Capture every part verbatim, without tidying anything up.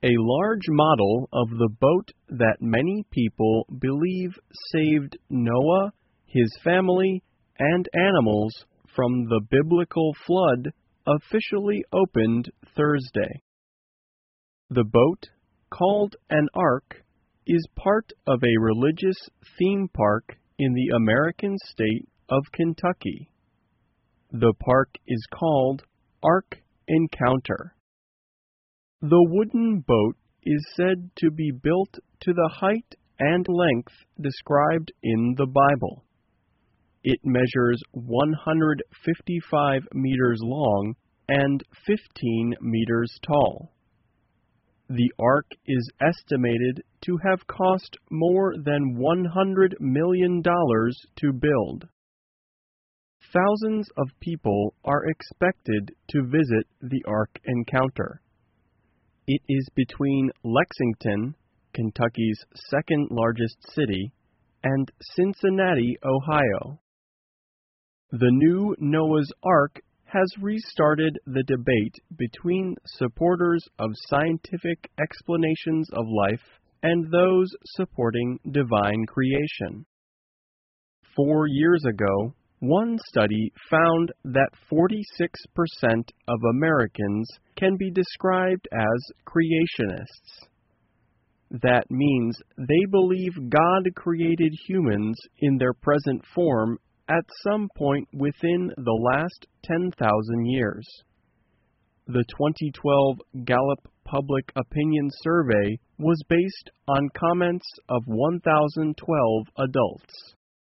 A large model of the boat that many people believe saved Noah, his family, and animals from the biblical flood officially opened Thursday. The boat, called an ark, is part of a religious theme park in the American state of Kentucky. The park is called Ark Encounter. The wooden boat is said to be built to the height and length described in the Bible. It measures one hundred fifty-five meters long and fifteen meters tall. The ark is estimated to have cost more than one hundred million dollars to build. Thousands of people are expected to visit the Ark Encounter. It is between Lexington, Kentucky's second largest city, and Cincinnati, Ohio. The new Noah's Ark has restarted the debate between supporters of scientific explanations of life and those supporting divine creation. Four years ago, one study found that forty-six percent of Americans can be described as creationists. That means they believe God created humans in their present form at some point within the last ten thousand years. The twenty twelve Gallup Public Opinion Survey was based on comments of one thousand twelve adults.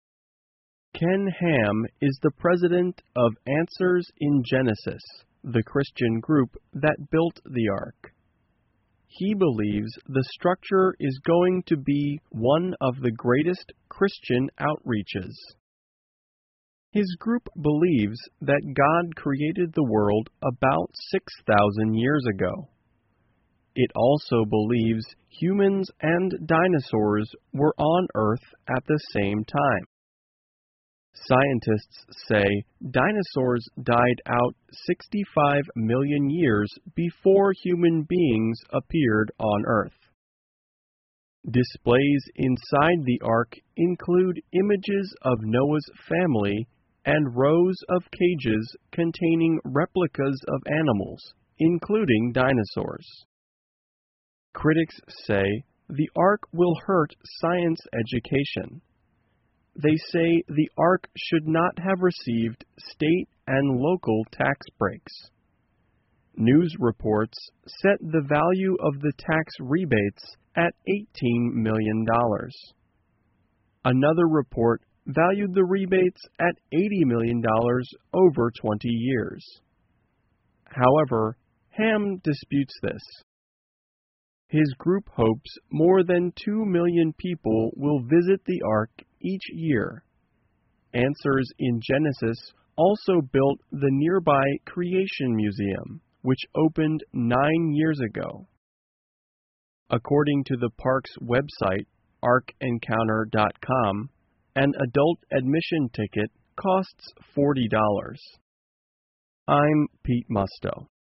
Ken Ham is the president of Answers in Genesis, the Christian group that built the ark. He believes the structure is going to be one of the greatest Christian outreaches. His group believes that God created the world about six thousand years ago. It also believes humans and dinosaurs were on Earth at the same time. Scientists say dinosaurs died out sixty-five million years before human beings appeared on Earth. Displays inside the ark include images of Noah's family and rows of cages containing replicas of animals, including dinosaurs. Critics say the ark will hurt science education. They say the ark should not have received state and local tax breaks. News reports set the value of the tax rebates at eighteen million dollars. Another report valued the rebates at eighty million dollars over twenty years. However, Ham disputes this. His group hopes more than two million people will visit the ark each year. Answers in Genesis also built the nearby Creation Museum, which opened nine years ago. According to the park's website, ark encounter dot com, an adult admission ticket costs forty dollars. I'm Pete Musto.